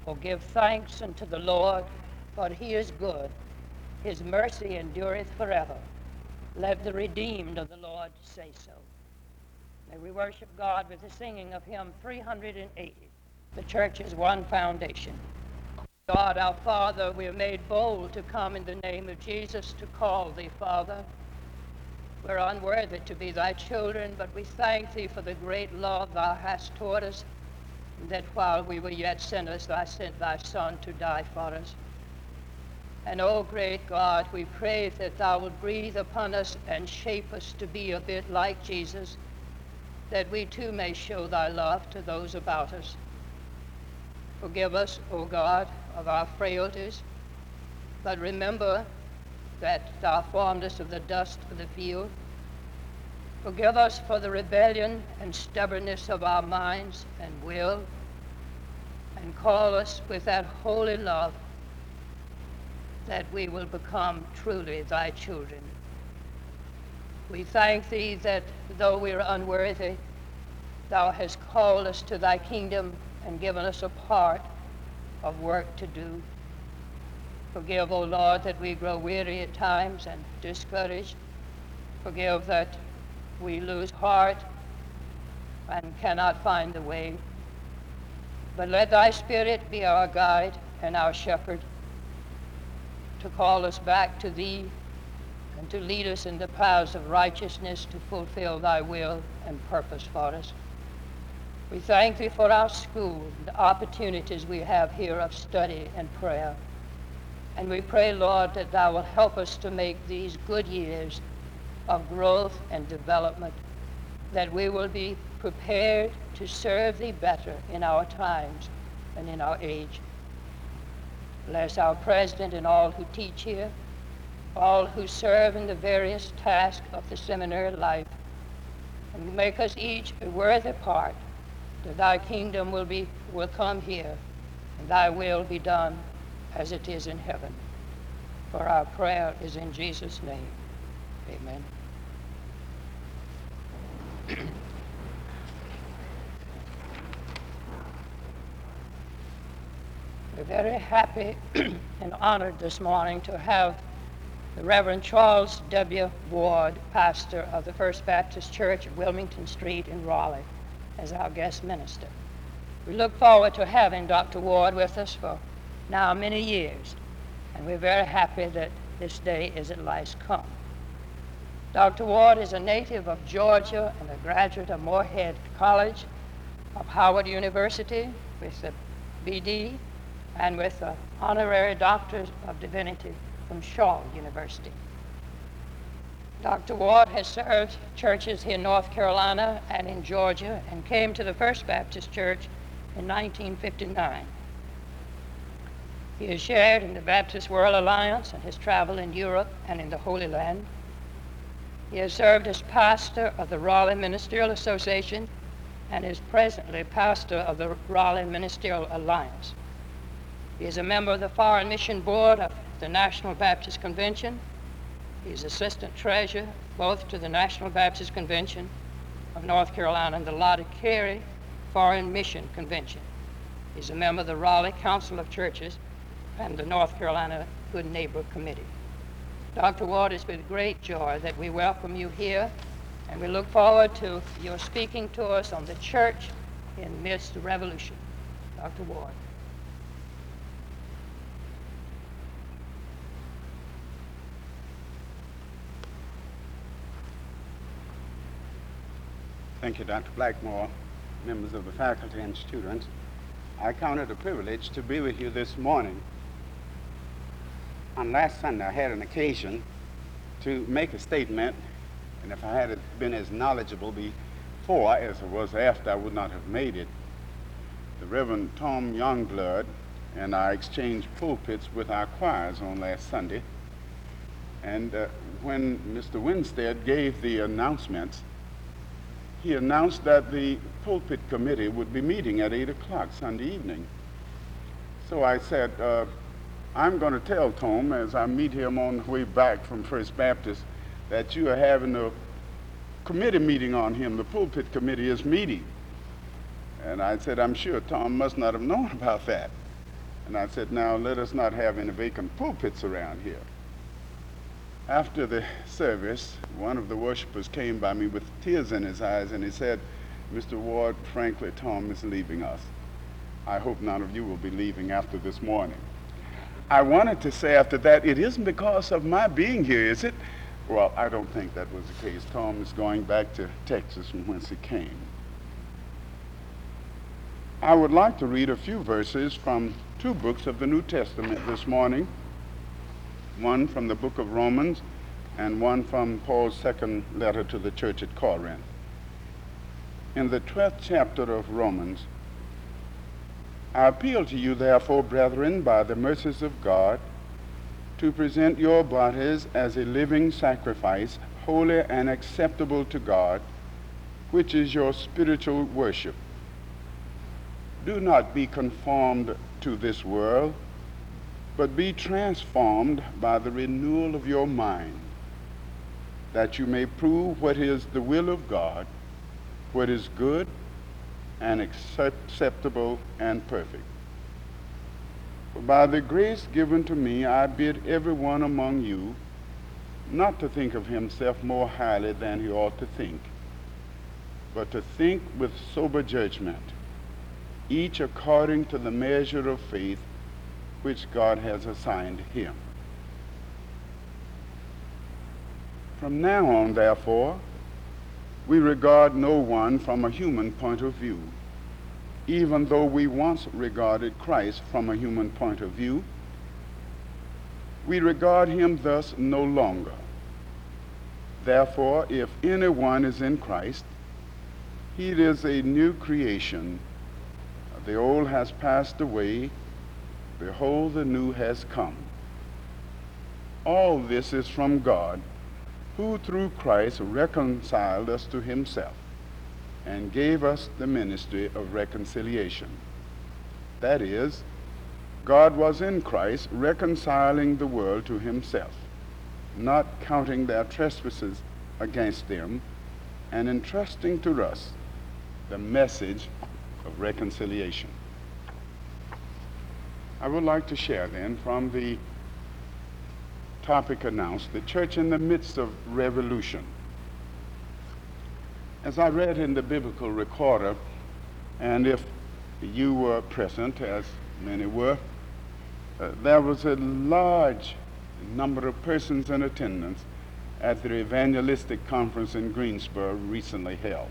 Oh, give thanks unto the Lord, for he is good. His mercy endureth forever. Let the redeemed of the Lord say so. May we worship God with the singing of hymn 380. The church is one foundation. God our Father, we are made bold to come in the name of Jesus to call thee Father. We're unworthy to be thy children, but we thank thee for the great love thou hast toward us, and that while we were yet sinners, thou sent thy Son to die for us. And, O great God, we pray that thou wilt breathe upon us and shape us to be a bit like Jesus, that we too may show thy love to those about us. Forgive us, O God, of our frailties, but remember that thou formed us of the dust of the field. Forgive us for the rebellion and stubbornness of our minds and will, and call us with that holy love that we will become truly thy children. We thank thee that though we are unworthy, thou hast called us to thy kingdom and given us a part of work to do. Forgive, O Lord, that we grow weary at times and discouraged. Forgive that we lose heart and cannot find the way. But let thy Spirit be our guide and our shepherd, to call us back to thee and to lead us in the paths of righteousness to fulfill thy will and purpose for us. We thank thee for our school, the opportunities we have here of study and prayer. And we pray, Lord, that thou will help us to make these good years of growth and development, that we will be prepared to serve thee better in our times and in our age. Bless our president and all who teach here, all who serve in the various tasks of the seminary life, and make us each a worthy part, that thy kingdom will come here, and thy will be done as it is in heaven. For our prayer is in Jesus' name. Amen. We're very happy and honored this morning to have the Reverend Charles W. Ward, pastor of the First Baptist Church at Wilmington Street in Raleigh, as our guest minister. We look forward to having Dr. Ward with us for now many years, and we're very happy that this day is at last come. Dr. Ward is a native of Georgia and a graduate of Morehead College, of Howard University with a BD, and with an honorary Doctor of Divinity from Shaw University. Dr. Ward has served churches here in North Carolina and in Georgia, and came to the First Baptist Church in 1959. He has shared in the Baptist World Alliance and has traveled in Europe and in the Holy Land. He has served as pastor of the Raleigh Ministerial Association and is presently pastor of the Raleigh Ministerial Alliance. He is a member of the Foreign Mission Board of the National Baptist Convention. He is assistant treasurer both to the National Baptist Convention of North Carolina and the Lotta Carey Foreign Mission Convention. He's a member of the Raleigh Council of Churches and the North Carolina Good Neighbor Committee. Dr. Ward, it's with great joy that we welcome you here, and we look forward to your speaking to us on the church in midst of revolution. Dr. Ward. Thank you, Dr. Blackmore, members of the faculty and students. I count it a privilege to be with you this morning. On last Sunday, I had an occasion to make a statement, and if I had been as knowledgeable before as I was after, I would not have made it. The Reverend Tom Youngblood and I exchanged pulpits with our choirs on last Sunday, and when Mr. Winstead gave the announcements, he announced that the pulpit committee would be meeting at 8 o'clock Sunday evening. So I said, I'm going to tell Tom as I meet him on the way back from First Baptist that you are having a committee meeting on him. The pulpit committee is meeting. And I said, I'm sure Tom must not have known about that. And I said, now let us not have any vacant pulpits around here. After the service, one of the worshipers came by me with tears in his eyes, and he said, Mr. Ward, frankly, Tom is leaving us. I hope none of you will be leaving after this morning. I wanted to say after that, it isn't because of my being here, is it? Well, I don't think that was the case. Tom is going back to Texas from whence he came. I would like to read a few verses from two books of the New Testament this morning, one from the book of Romans and one from Paul's second letter to the church at Corinth. In the 12th chapter of Romans, I appeal to you, therefore, brethren, by the mercies of God, to present your bodies as a living sacrifice, holy and acceptable to God, which is your spiritual worship. Do not be conformed to this world, but be transformed by the renewal of your mind, that you may prove what is the will of God, what is good and acceptable and perfect. For by the grace given to me, I bid every one among you not to think of himself more highly than he ought to think, but to think with sober judgment, each according to the measure of faith which God has assigned him. From now on, therefore, we regard no one from a human point of view, even though we once regarded Christ from a human point of view. We regard him thus no longer. Therefore, if anyone is in Christ, he is a new creation. The old has passed away. Behold, the new has come. All this is from God, who through Christ reconciled us to himself and gave us the ministry of reconciliation. That is, God was in Christ reconciling the world to himself, not counting their trespasses against them, and entrusting to us the message of reconciliation. I would like to share then from the topic announced, the church in the midst of revolution. As I read in the biblical recorder, and if you were present, as many were, there was a large number of persons in attendance at the evangelistic conference in Greensboro recently held.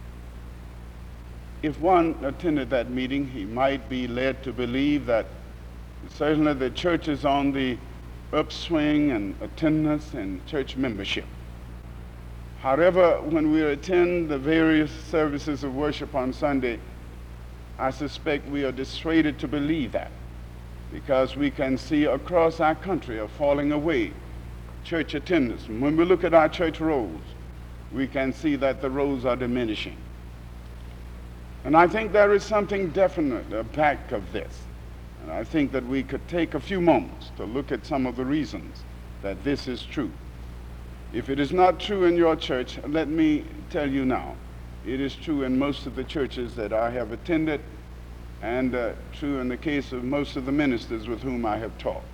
If one attended that meeting, he might be led to believe that certainly the church is on the upswing in attendance and church membership. However, when we attend the various services of worship on Sunday, I suspect we are dissuaded to believe that, because we can see across our country a falling away church attendance. And when we look at our church rolls, we can see that the rolls are diminishing. And I think there is something definite back of this. And I think that we could take a few moments to look at some of the reasons that this is true. If it is not true in your church, let me tell you now, it is true in most of the churches that I have attended, and true in the case of most of the ministers with whom I have talked.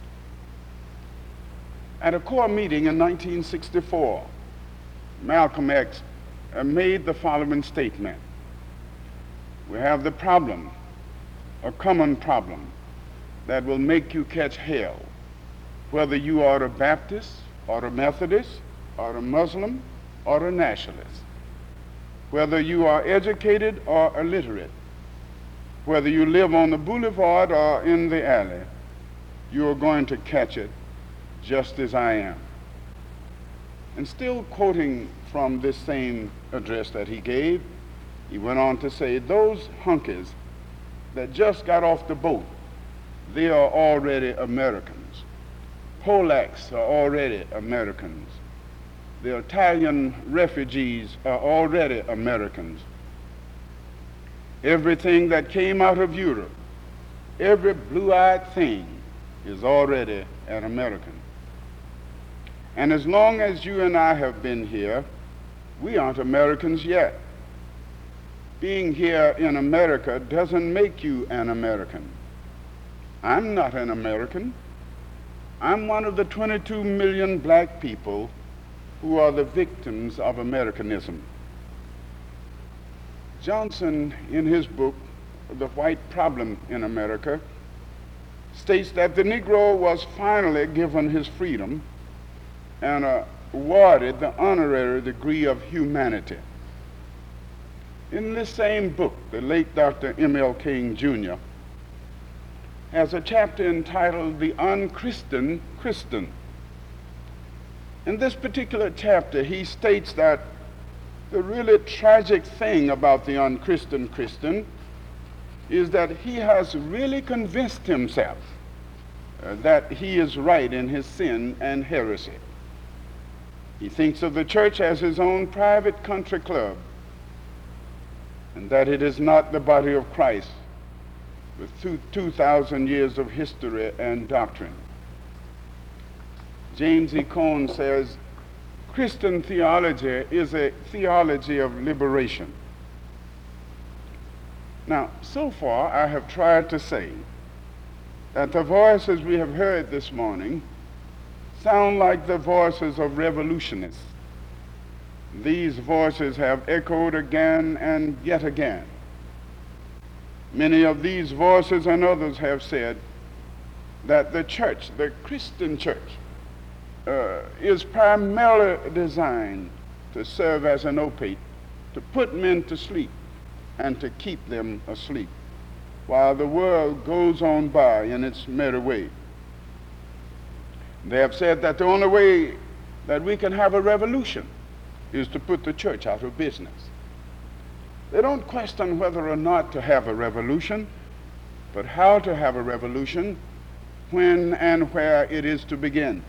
At a core meeting in 1964, Malcolm X made the following statement: we have the problem, a common problem, that will make you catch hell, whether you are a Baptist or a Methodist or a Muslim or a nationalist, whether you are educated or illiterate, whether you live on the boulevard or in the alley, you are going to catch it just as I am. And still quoting from this same address that he gave, he went on to say, those hunkies that just got off the boat, they are already Americans. Polacks are already Americans. The Italian refugees are already Americans. Everything that came out of Europe, every blue-eyed thing is already an American. And as long as you and I have been here, we aren't Americans yet. Being here in America doesn't make you an American. I'm not an American. I'm one of the 22 million black people who are the victims of Americanism. Johnson, in his book, The White Problem in America, states that the Negro was finally given his freedom and awarded the honorary degree of humanity. In this same book, the late Dr. M.L. King Jr. has a chapter entitled The Unchristian Christian. In this particular chapter, he states that the really tragic thing about the unchristian Christian is that he has really convinced himself that he is right in his sin and heresy. He thinks of the church as his own private country club, and that it is not the body of Christ with 2,000 years of history and doctrine. James E. Cone says, Christian theology is a theology of liberation. Now, so far I have tried to say that the voices we have heard this morning sound like the voices of revolutionists. These voices have echoed again and yet again. Many of these voices and others have said that the church, the Christian church, is primarily designed to serve as an opiate, to put men to sleep and to keep them asleep, while the world goes on by in its merry way. They have said that the only way that we can have a revolution is to put the church out of business. They don't question whether or not to have a revolution, but how to have a revolution, when and where it is to begin.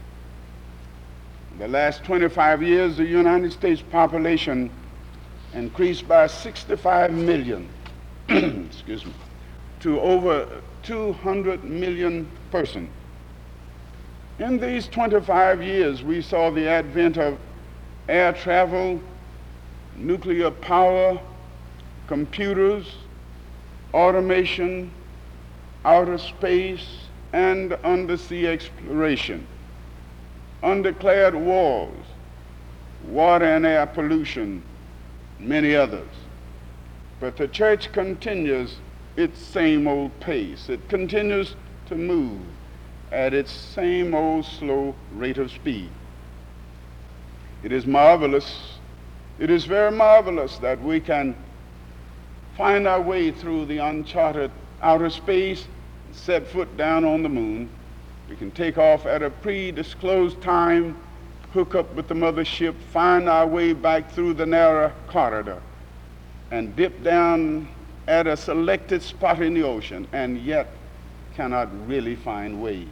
In the last 25 years, the United States population increased by 65 million, excuse me, to over 200 million persons. In these 25 years, we saw the advent of air travel, nuclear power, computers, automation, outer space, and undersea exploration, undeclared wars, water and air pollution, many others. But the church continues its same old pace. It continues to move at its same old slow rate of speed. It is marvelous, it is very marvelous that we can find our way through the uncharted outer space, set foot down on the moon. We can take off at a pre-disclosed time, hook up with the mothership, find our way back through the narrow corridor, and dip down at a selected spot in the ocean, and yet cannot really find waves.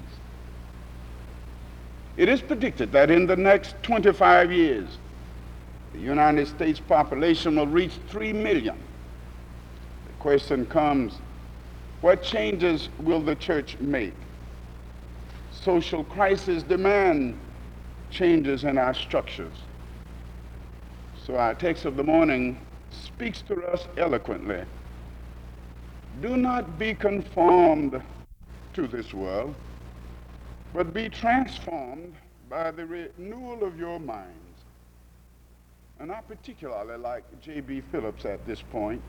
It is predicted that in the next 25 years, the United States population will reach 3 million. The question comes, what changes will the church make? Social crises demand changes in our structures. So our text of the morning speaks to us eloquently. Do not be conformed to this world, but be transformed by the renewal of your minds. And I particularly like J.B. Phillips at this point.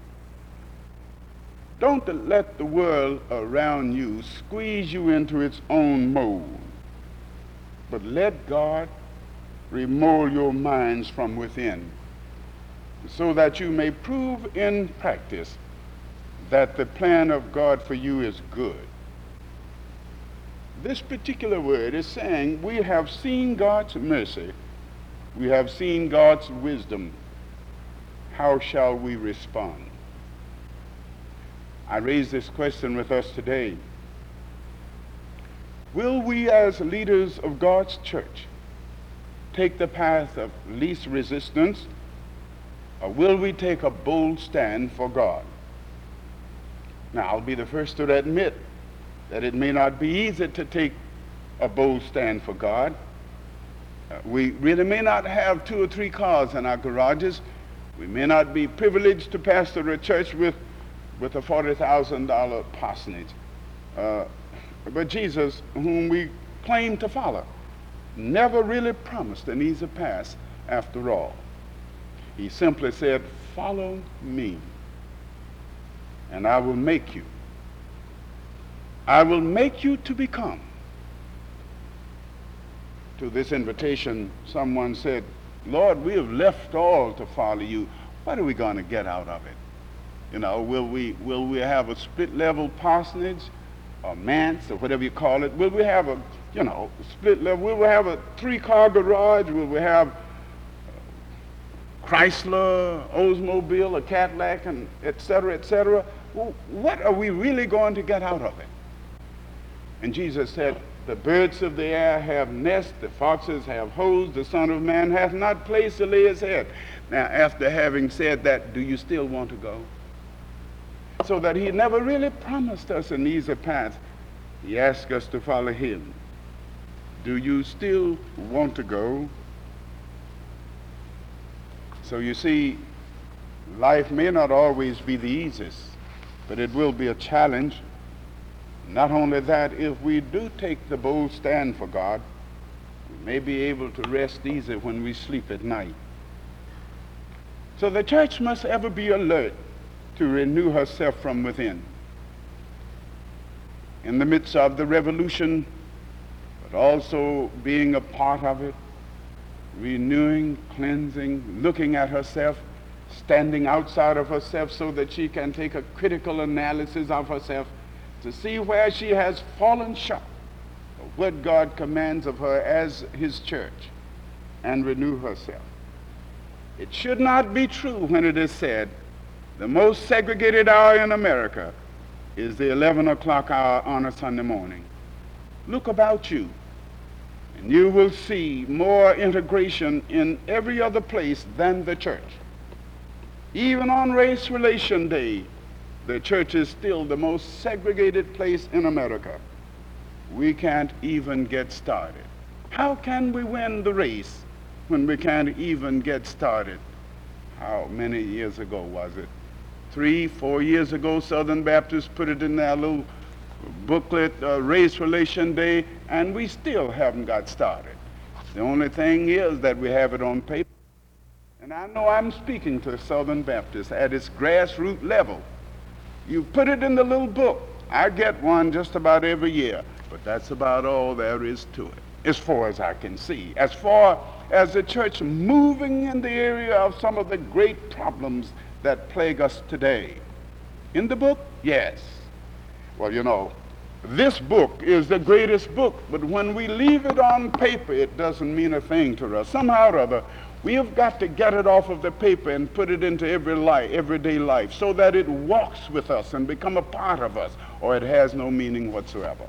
Don't let the world around you squeeze you into its own mold, but let God remold your minds from within, so that you may prove in practice that the plan of God for you is good. This particular word is saying we have seen God's mercy, we have seen God's wisdom. How shall we respond? I raise this question with us today. Will we as leaders of God's church take the path of least resistance, or will we take a bold stand for God? Now, I'll be the first to admit that it may not be easy to take a bold stand for God. We really may not have 2 or 3 cars in our garages. We may not be privileged to pastor a church with a $40,000 parsonage. But Jesus, whom we claim to follow, never really promised an easy path after all. He simply said, "Follow me, and I will make you. I will make you to become." To this invitation, someone said, "Lord, we have left all to follow you. What are we going to get out of it? You know, will we have a split-level parsonage or manse or whatever you call it? Will we have a, split level? Will we have a 3-car garage? Will we have Chrysler, Oldsmobile, a Cadillac, and et cetera, et cetera?" Well, what are we really going to get out of it? And Jesus said, "The birds of the air have nests, the foxes have holes, the Son of Man hath not place to lay his head." Now, after having said that, do you still want to go? So that he never really promised us an easy path. He asked us to follow him. Do you still want to go? So you see, life may not always be the easiest, but it will be a challenge. Not only that, if we do take the bold stand for God, we may be able to rest easy when we sleep at night. So the church must ever be alert to renew herself from within. In the midst of the revolution, but also being a part of it, renewing, cleansing, looking at herself, standing outside of herself so that she can take a critical analysis of herself to see where she has fallen short of what God commands of her as his church, and renew herself. It should not be true when it is said the most segregated hour in America is the 11 o'clock hour on a Sunday morning. Look about you, and you will see more integration in every other place than the church. Even on Race Relation Day, the church is still the most segregated place in America. We can't even get started. How can we win the race when we can't even get started? How many years ago was it? 3, 4 years ago, Southern Baptists put it in their little booklet, Race Relation Day, and we still haven't got started. The only thing is that we have it on paper. And I know I'm speaking to Southern Baptists at its grassroots level. You put it in the little book. I get one just about every year, but that's about all there is to it, as far as I can see. As far as the church moving in the area of some of the great problems that plague us today. In the book, yes. Well, this book is the greatest book, but when we leave it on paper, it doesn't mean a thing to us. Somehow or other, we have got to get it off of the paper and put it into everyday life, so that it walks with us and become a part of us, or it has no meaning whatsoever.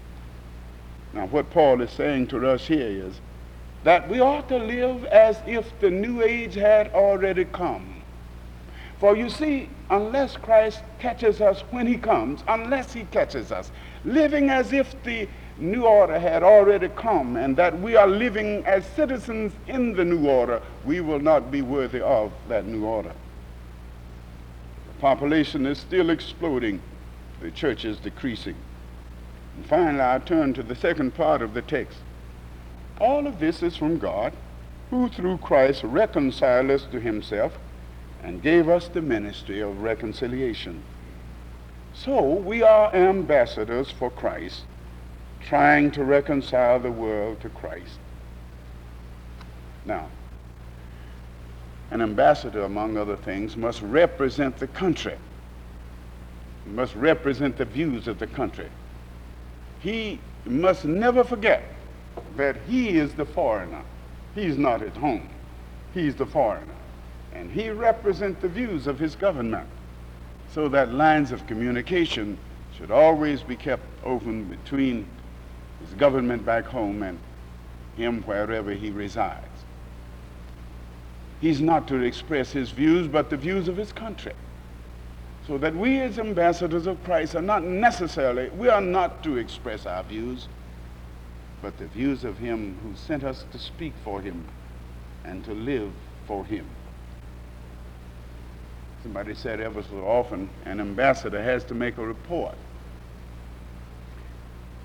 Now, what Paul is saying to us here is that we ought to live as if the new age had already come. For you see, unless Christ catches us when he comes, unless he catches us living as if the new order had already come, and that we are living as citizens in the new order, we will not be worthy of that new order. The population is still exploding. The church is decreasing. And finally, I turn to the second part of the text. All of this is from God, who through Christ reconciled us to himself and gave us the ministry of reconciliation. So we are ambassadors for Christ, trying to reconcile the world to Christ. Now, an ambassador, among other things, must represent the country. He must represent the views of the country. He must never forget that he is the foreigner. He's not at home. He's the foreigner. And he represents the views of his government, so that lines of communication should always be kept open between his government back home and him wherever he resides. He's not to express his views, but the views of his country. So that we as ambassadors of Christ are not to express our views, but the views of him who sent us to speak for him and to live for him. Somebody said ever so often, an ambassador has to make a report.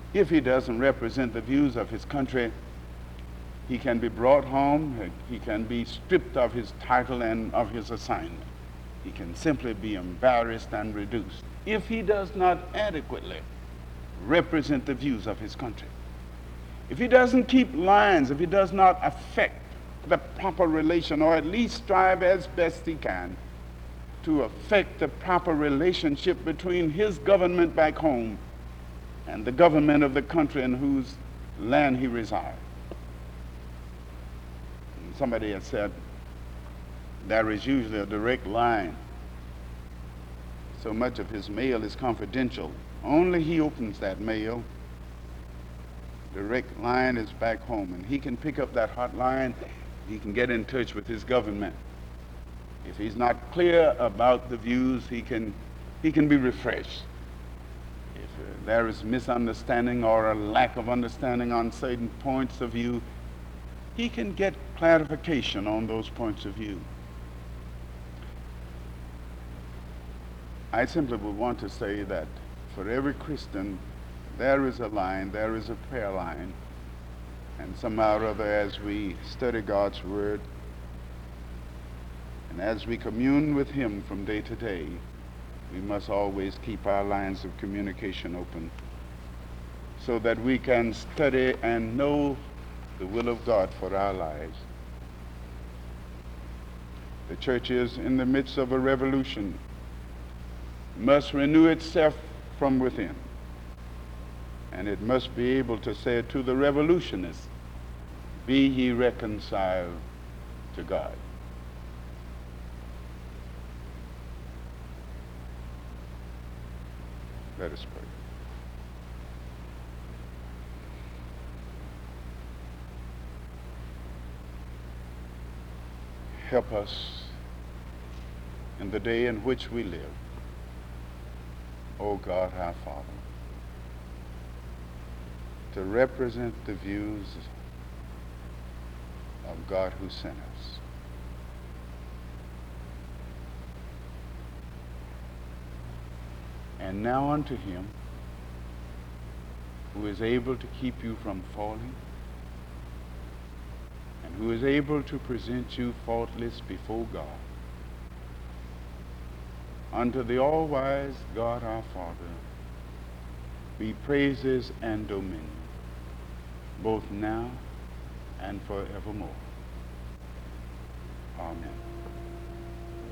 If he doesn't represent the views of his country, he can be brought home, he can be stripped of his title and of his assignment. He can simply be embarrassed and reduced if he does not adequately represent the views of his country. If he doesn't keep lines, if he does not affect the proper relation, or at least strive as best he can to affect the proper relationship between his government back home and the government of the country in whose land he resides. Somebody has said there is usually a direct line. So much of his mail is confidential. Only he opens that mail. Direct line is back home, and he can pick up that hotline. He can get in touch with his government. If he's not clear about the views, he can be refreshed. If there is misunderstanding or a lack of understanding on certain points of view, he can get clarification on those points of view. I simply would want to say that for every Christian, there is a line, there is a prayer line, and somehow or other, as we study God's Word and as we commune with Him from day to day, we must always keep our lines of communication open so that we can study and know the will of God for our lives. The church is in the midst of a revolution, must renew itself from within. And it must be able to say to the revolutionists, be ye reconciled to God. Let us pray. Help us in the day in which we live, O God our Father, to represent the views of God who sent us. And now unto Him who is able to keep you from falling, and who is able to present you faultless before God, unto the all-wise God our Father, be praises and dominion, both now and forevermore. Amen.